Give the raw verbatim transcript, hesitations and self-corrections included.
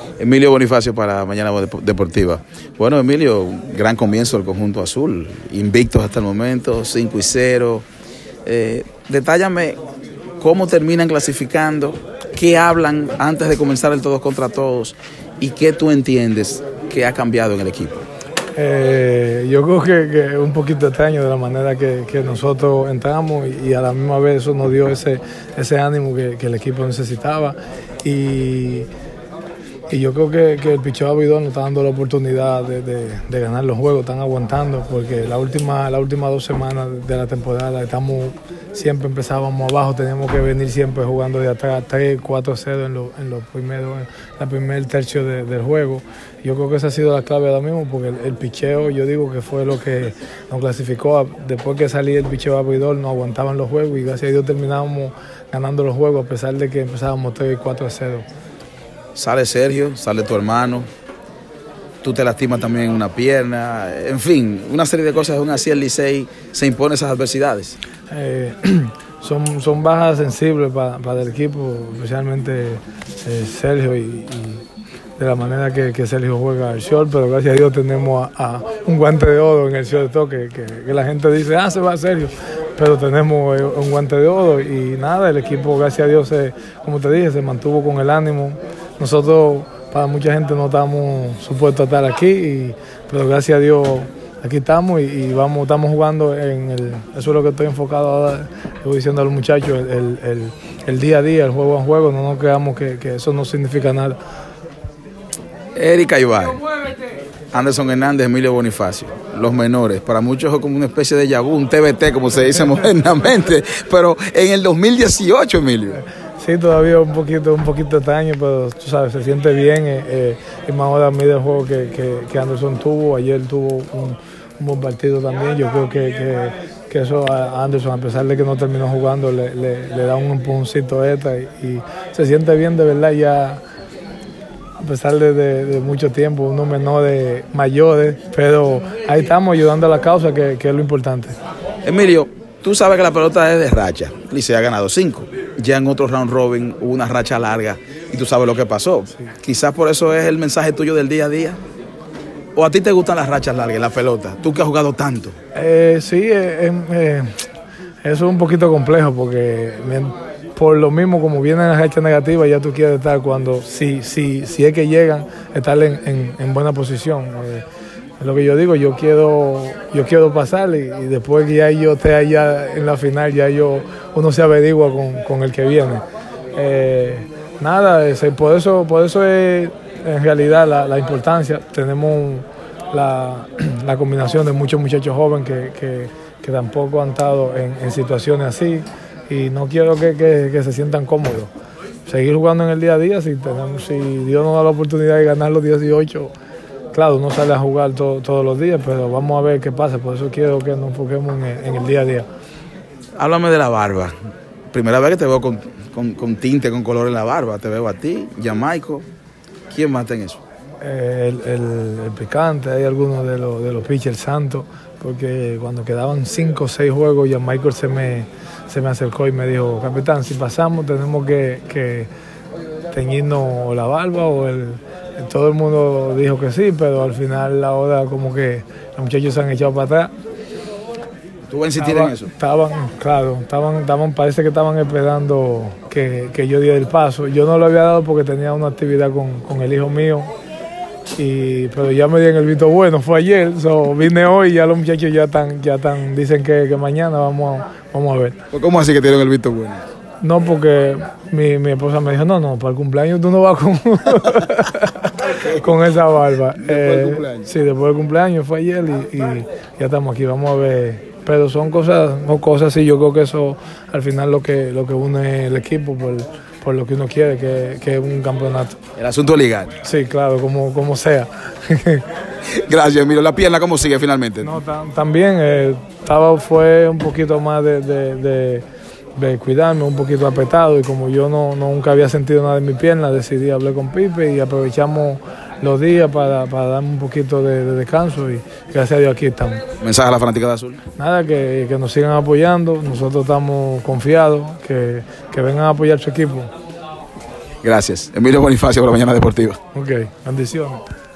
Emilio Bonifacio para Mañana Deportiva. Bueno, Emilio, gran comienzo del conjunto azul, invictos hasta el momento, cinco y cero. Eh, detállame cómo terminan clasificando, qué hablan antes de comenzar el todos contra todos y qué tú entiendes que ha cambiado en el equipo. Eh, yo creo que, que es un poquito extraño de la manera que, que nosotros entramos y, y a la misma vez eso nos dio ese, ese ánimo que, que el equipo necesitaba y, y yo creo que, que el picheo abridor nos está dando la oportunidad de, de, de ganar los juegos, están aguantando porque la última, las últimas dos semanas de la temporada estamos, siempre empezábamos abajo, teníamos que venir siempre jugando de atrás tres, cuatro cero en los en los primeros, en la primer tercio de, del juego. Yo creo que esa ha sido la clave ahora mismo porque el, el picheo, yo digo que fue lo que nos clasificó. Después que salía el picheo abridor, nos aguantaban los juegos y gracias a Dios terminábamos ganando los juegos a pesar de que empezábamos tres y cuatro a cero. Sale Sergio, sale tu hermano, tú te lastimas también una pierna, en fin, una serie de cosas. Aún así el Licey se impone esas adversidades. Eh, son, son bajas sensibles para, para el equipo, especialmente eh, Sergio y, y de la manera que, que Sergio juega el short, pero gracias a Dios tenemos a, a un guante de oro en el short que, que, que la gente dice, ah, se va Sergio, pero tenemos un guante de oro y nada, el equipo gracias a Dios, se, como te dije, se mantuvo con el ánimo. Nosotros, para mucha gente, no estamos supuestos a estar aquí, y, pero gracias a Dios aquí estamos y, y vamos, estamos jugando en el, eso es lo que estoy enfocado ahora, estoy diciendo a los muchachos, el, el, el, el día a día, el juego a juego, no nos creamos que, que eso no significa nada. Erika Ibar, Anderson Hernández, Emilio Bonifacio, los menores, para muchos es como una especie de yabú, un T B T como se dice modernamente, pero en el dos mil dieciocho, Emilio. Sí, todavía un poquito, un poquito extraño, pero tú sabes, se siente bien, eh, eh, y más ahora mide el juego que, que, que Anderson tuvo, ayer tuvo un, un buen partido también, yo creo que, que, que eso a Anderson, a pesar de que no terminó jugando, le, le, le da un empujoncito extra y, y se siente bien de verdad ya. A pesar de, de, de mucho tiempo, unos menores mayores, pero ahí estamos ayudando a la causa, que, que es lo importante. Emilio, tú sabes que la pelota es de racha, Licey ha ganado cinco, ya en otro round robin hubo una racha larga y tú sabes lo que pasó. Sí. Quizás por eso es el mensaje tuyo del día a día. ¿O a ti te gustan las rachas largas, la pelota? Tú que has jugado tanto. Eh, sí, eh, eh, eso es un poquito complejo porque por lo mismo, como vienen las rachas negativas, ya tú quieres estar cuando, si, si, si es que llegan, estar en, en, en buena posición. Eh, es lo que yo digo, yo quiero, yo quiero pasar y, y después que ya yo esté allá en la final, ya yo, uno se averigua con, con el que viene. Eh, nada, ese, por eso, por eso es en realidad la, la importancia. Tenemos la, la combinación de muchos muchachos jóvenes que, que, que tampoco han estado en, en situaciones así. Y no quiero que, que, que se sientan cómodos. Seguir jugando en el día a día, si, tenemos, si Dios nos da la oportunidad de ganar los dieciocho, claro, no sale a jugar to, todos los días, pero vamos a ver qué pasa. Por eso quiero que nos enfoquemos en el, en el día a día. Háblame de la barba. Primera vez que te veo con, con, con tinte, con color en la barba. Te veo a ti, Jamaico. ¿Quién más está en eso? Eh, el, el, el picante, hay algunos de los, de los pitchers santos, porque cuando quedaban cinco o seis juegos, Jamaico se me... se me acercó y me dijo, capitán, si pasamos tenemos que, que teñirnos la barba o el, todo el mundo dijo que sí, pero al final la hora como que los muchachos se han echado para atrás. ¿Tú vas a insistir en eso? Estaban, claro, estaban, estaban, parece que estaban esperando que, que yo diera el paso. Yo no lo había dado porque tenía una actividad con, con el hijo mío, y, pero ya me dieron el visto bueno, fue ayer, so, vine hoy y ya los muchachos ya están, ya están, dicen que, que mañana vamos a, vamos a ver. ¿Cómo así que tienen el visto bueno? No, porque mi, mi esposa me dijo, no, no, para el cumpleaños tú no vas con, con esa barba. ¿Después eh, del cumpleaños? Sí, después del cumpleaños, fue ayer y, y ya estamos aquí, vamos a ver. Pero son cosas, no cosas así, yo creo que eso al final lo que, lo que une el equipo por, por lo que uno quiere, que, que es un campeonato. El asunto legal. Sí, claro, como, como sea. Gracias, Emilio. ¿La pierna cómo sigue finalmente? No, tam, también eh, estaba, fue un poquito más de, de, de, de cuidarme, un poquito apretado, y como yo no, no nunca había sentido nada en mi pierna, decidí hablar con Pipe y aprovechamos los días para, para darme un poquito de, de descanso, y gracias a Dios aquí estamos. ¿Mensaje a la fanática de Azul? Nada, que, que nos sigan apoyando, nosotros estamos confiados, que, que vengan a apoyar su equipo. Gracias. Emilio Bonifacio para Mañana Deportiva. Ok, bendiciones.